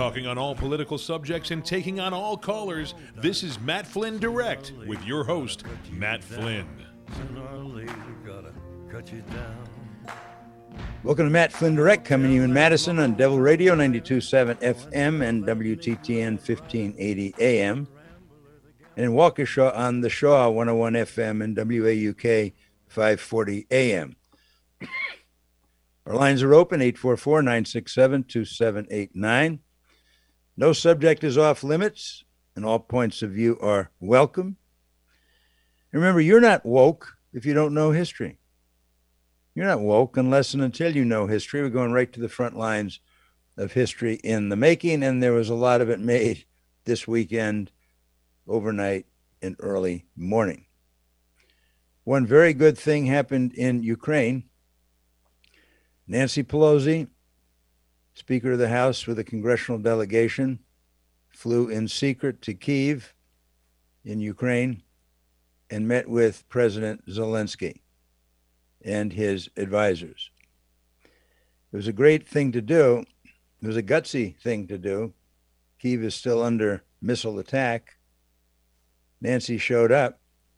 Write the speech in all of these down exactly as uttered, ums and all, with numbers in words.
Talking on all political subjects and taking on all callers, this is Matt Flynn Direct with your host, Matt Flynn. Welcome to Matt Flynn Direct, coming to you in Madison on Devil Radio ninety-two point seven F M and W T T N fifteen eighty A M, and in Waukesha on the Shaw one oh one F M and W A U K five forty A M. Our lines are open, eight four four, nine six seven, two seven eight nine. No subject is off limits, and all points of view are welcome. Remember, you're not woke if you don't know history. You're not woke unless and until you know history. We're going right to the front lines of history in the making, and there was a lot of it made this weekend, overnight, and early morning. One very good thing happened in Ukraine. Nancy Pelosi, Speaker of the House with a congressional delegation, flew in secret to Kyiv in Ukraine and met with President Zelensky and his advisors. It was a great thing to do. It was a gutsy thing to do. Kyiv is still under missile attack. Nancy showed up.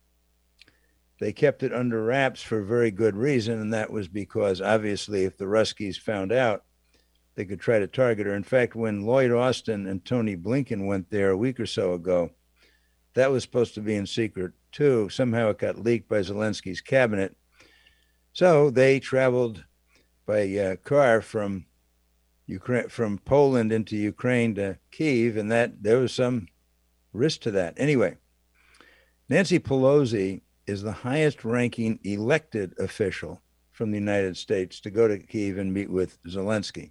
They kept it under wraps for a very good reason, and that was because, obviously, if the Ruskies found out, they could try to target her. In fact, when Lloyd Austin and Tony Blinken went there a week or so ago, that was supposed to be in secret, too. Somehow it got leaked by Zelensky's cabinet. So they traveled by uh, car from Ukraine, from Poland into Ukraine to Kyiv, and that there was some risk to that. Anyway, Nancy Pelosi is the highest-ranking elected official from the United States to go to Kyiv and meet with Zelensky.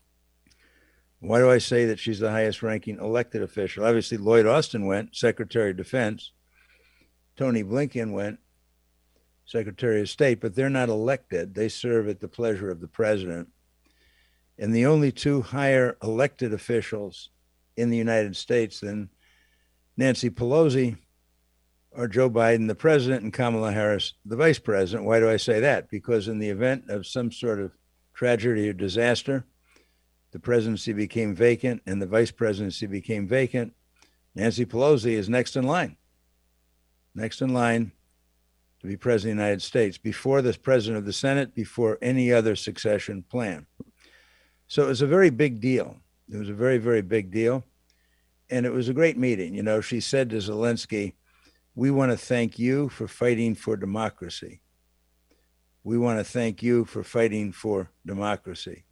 Why do I say that she's the highest-ranking elected official? Obviously, Lloyd Austin went, Secretary of Defense. Tony Blinken went, Secretary of State, but they're not elected. They serve at the pleasure of the president. And the only two higher elected officials in the United States than Nancy Pelosi are Joe Biden, the president, and Kamala Harris, the vice president. Why do I say that? Because in the event of some sort of tragedy or disaster, the presidency became vacant and the vice presidency became vacant. Nancy Pelosi is next in line. Next in line to be president of the United States, before the president of the Senate, before any other succession plan. So it was a very big deal. It was a very, very big deal. And it was a great meeting. You know, she said to Zelensky, we want to thank you for fighting for democracy. We want to thank you for fighting for democracy.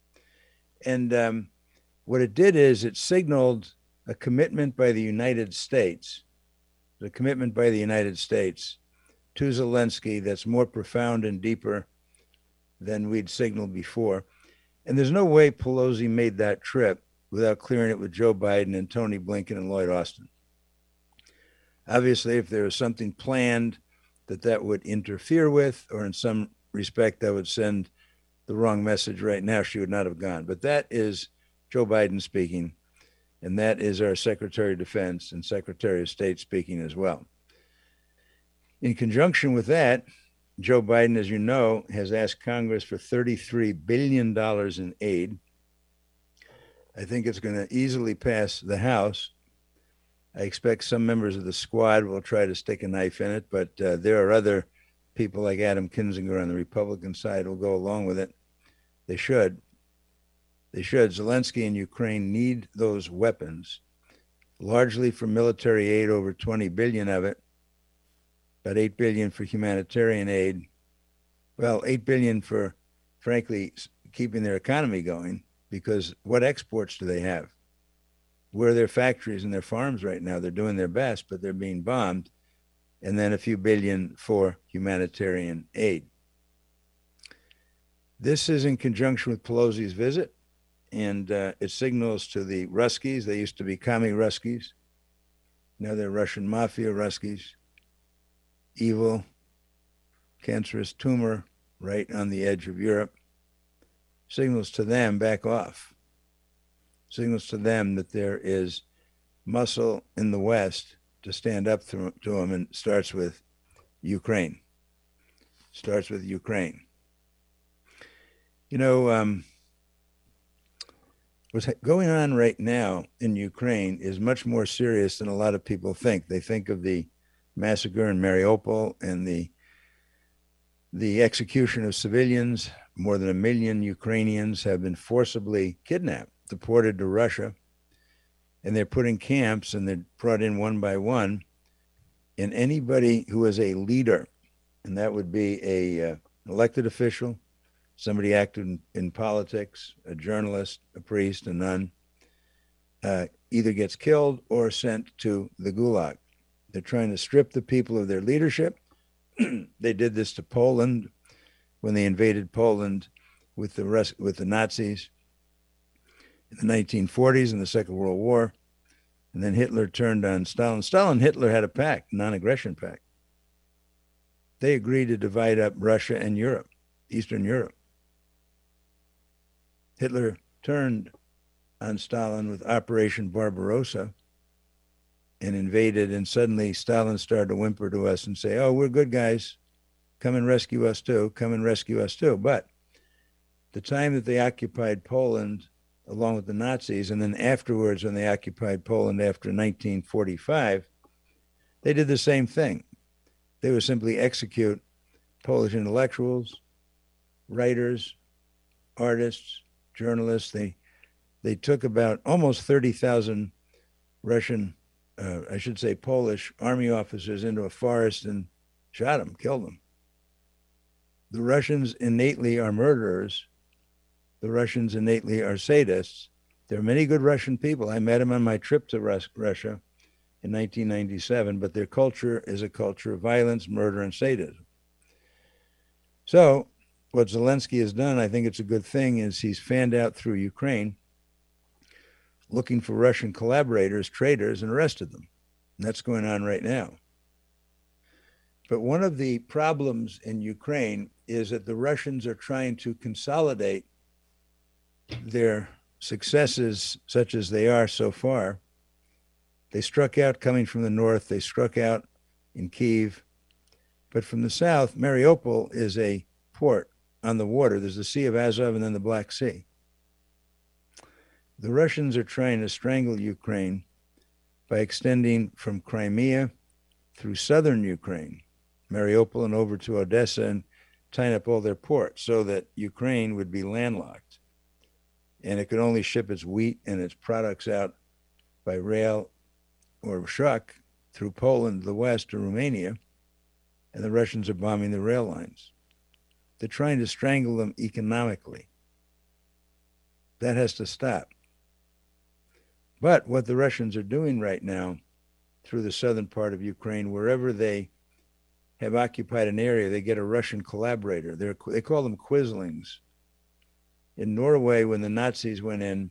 And um, what it did is it signaled a commitment by the United States, the commitment by the United States to Zelensky that's more profound and deeper than we'd signaled before. And there's no way Pelosi made that trip without clearing it with Joe Biden and Tony Blinken and Lloyd Austin. Obviously, if there was something planned that that would interfere with, or in some respect that would send the wrong message right now, she would not have gone. But that is Joe Biden speaking, and that is our Secretary of Defense and Secretary of State speaking as well. In conjunction with that, Joe Biden, as you know, has asked Congress for thirty-three billion dollars in aid. I think it's going to easily pass the House. I expect some members of the squad will try to stick a knife in it, but uh, there are other people like Adam Kinzinger on the Republican side who will go along with it. They should. They should. Zelensky and Ukraine need those weapons, largely for military aid, over twenty billion dollars of it. About eight billion dollars for humanitarian aid. Well, eight billion dollars for, frankly, keeping their economy going, because what exports do they have? Where are their factories and their farms right now? They're doing their best, but they're being bombed. And then a few billion for humanitarian aid. This is in conjunction with Pelosi's visit, and uh, it signals to the Ruskies. They used to be commie Ruskies. Now they're Russian mafia Ruskies. Evil, cancerous tumor right on the edge of Europe. Signals to them, back off. Signals to them that there is muscle in the West to stand up to, to them, and it starts with Ukraine. Starts with Ukraine. You know, um, What's going on right now in Ukraine is much more serious than a lot of people think. They think of the massacre in Mariupol and the the execution of civilians. More than a million Ukrainians have been forcibly kidnapped, deported to Russia, and they're put in camps and they're brought in one by one. And anybody who is a leader, and that would be a uh, elected official, somebody active in, in politics, a journalist, a priest, a nun, uh, either gets killed or sent to the Gulag. They're trying to strip the people of their leadership. They did this to Poland when they invaded Poland with the rest, with the Nazis in the nineteen forties in the Second World War. And then Hitler turned on Stalin. Stalin and Hitler had a pact, non-aggression pact. They agreed to divide up Russia and Europe, Eastern Europe. Hitler turned on Stalin with Operation Barbarossa and invaded, and suddenly Stalin started to whimper to us and say, oh, we're good guys. Come and rescue us too. Come and rescue us too. But the time that they occupied Poland, along with the Nazis, and then afterwards when they occupied Poland after nineteen forty-five, they did the same thing. They would simply execute Polish intellectuals, writers, artists, journalists. They they took about almost thirty thousand Russian, uh, I should say Polish army officers into a forest and shot them, killed them. The Russians innately are murderers. The Russians innately are sadists. There are many good Russian people. I met them on my trip to Rus- Russia in nineteen ninety-seven, but their culture is a culture of violence, murder, and sadism. So what Zelensky has done, I think it's a good thing, is he's fanned out through Ukraine, looking for Russian collaborators, traitors, and arrested them. And that's going on right now. But one of the problems in Ukraine is that the Russians are trying to consolidate their successes, such as they are so far. They struck out coming from the north. They struck out in Kyiv. But from the south, Mariupol is a port on the water. There's the Sea of Azov and then the Black Sea. The Russians are trying to strangle Ukraine by extending from Crimea through southern Ukraine, Mariupol, and over to Odessa, and tying up all their ports so that Ukraine would be landlocked. And it could only ship its wheat and its products out by rail or truck through Poland to the west to Romania, and the Russians are bombing the rail lines. They're trying to strangle them economically. That has to stop. But what the Russians are doing right now through the southern part of Ukraine, wherever they have occupied an area, they get a Russian collaborator. They're, they call them quislings. In Norway, when the Nazis went in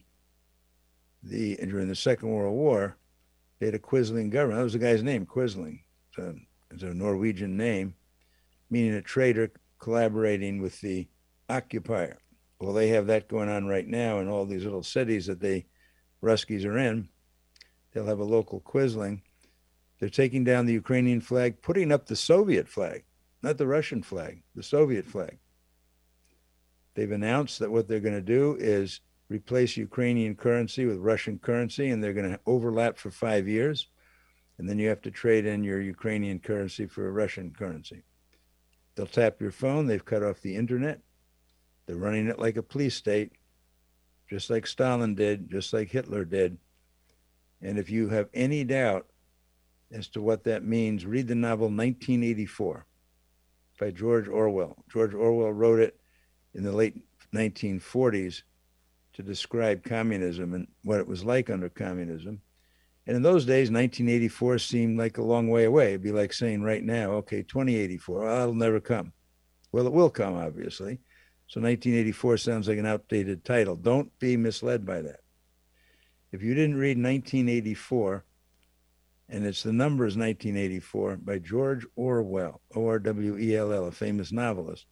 the during the Second World War, they had a Quisling government. That was the guy's name, Quisling. It's a, it's a Norwegian name, meaning a traitor collaborating with the occupier. Well, they have that going on right now in all these little cities that they Ruskies are in. They'll have a local Quisling. They're taking down the Ukrainian flag, putting up the Soviet flag, not the Russian flag, the Soviet flag. They've announced that what they're going to do is replace Ukrainian currency with Russian currency, and they're going to overlap for five years. And then you have to trade in your Ukrainian currency for a Russian currency. They'll tap your phone. They've cut off the internet. They're running it like a police state, just like Stalin did, just like Hitler did. And if you have any doubt as to what that means, read the novel nineteen eighty-four by George Orwell. George Orwell wrote it in the late nineteen forties to describe communism and what it was like under communism. And in those days, nineteen eighty-four seemed like a long way away. It'd be like saying right now, okay, twenty eighty-four, well, that'll never come. Well, it will come, obviously. So nineteen eighty-four sounds like an outdated title. Don't be misled by that. If you didn't read nineteen eighty-four, and it's the number is nineteen eighty-four by George Orwell, O R W E L L, a famous novelist,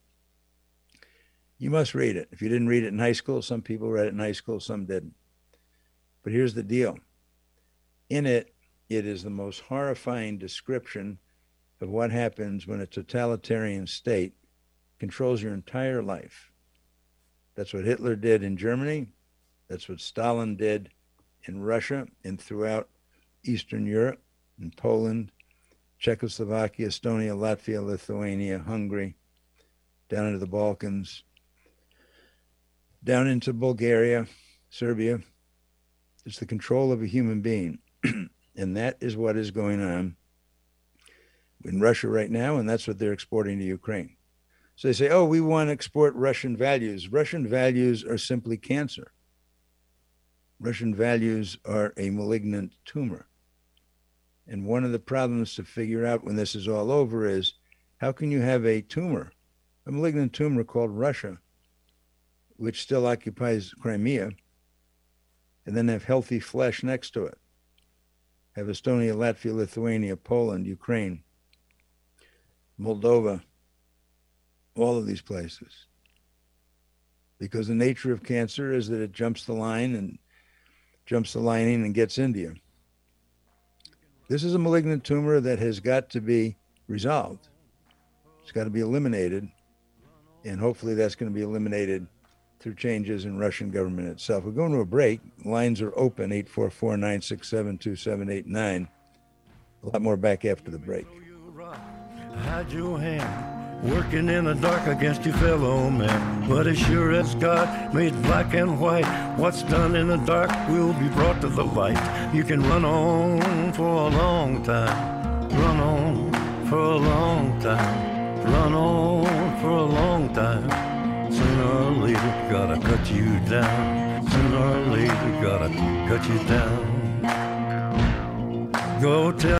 you must read it. If you didn't read it in high school, some people read it in high school, some didn't. But here's the deal. In it, it is the most horrifying description of what happens when a totalitarian state controls your entire life. That's what Hitler did in Germany. That's what Stalin did in Russia and throughout Eastern Europe, in Poland, Czechoslovakia, Estonia, Latvia, Lithuania, Hungary, down into the Balkans, down into Bulgaria, Serbia. It's the control of a human being. And that is what is going on in Russia right now, and that's what they're exporting to Ukraine. So they say, oh, we want to export Russian values. Russian values are simply cancer. Russian values are a malignant tumor. And one of the problems to figure out when this is all over is, how can you have a tumor, a malignant tumor called Russia, which still occupies Crimea, and then have healthy flesh next to it? Have Estonia, Latvia, Lithuania, Poland, Ukraine, Moldova, all of these places. Because the nature of cancer is that it jumps the line and jumps the lining and gets into you. This is a malignant tumor that has got to be resolved. It's got to be eliminated. And hopefully that's going to be eliminated through changes in Russian government itself. We're going to a break. Lines are open, eight four four, nine six seven, two seven eight nine. A lot more back after the break. Hide your hand, working in the dark against your fellow man. But as sure as God made black and white, what's done in the dark will be brought to the light. You can run on for a long time, run on for a long time, run on for a long time. Sooner or later, gotta cut you down. Sooner or later, gotta cut you down. Go tell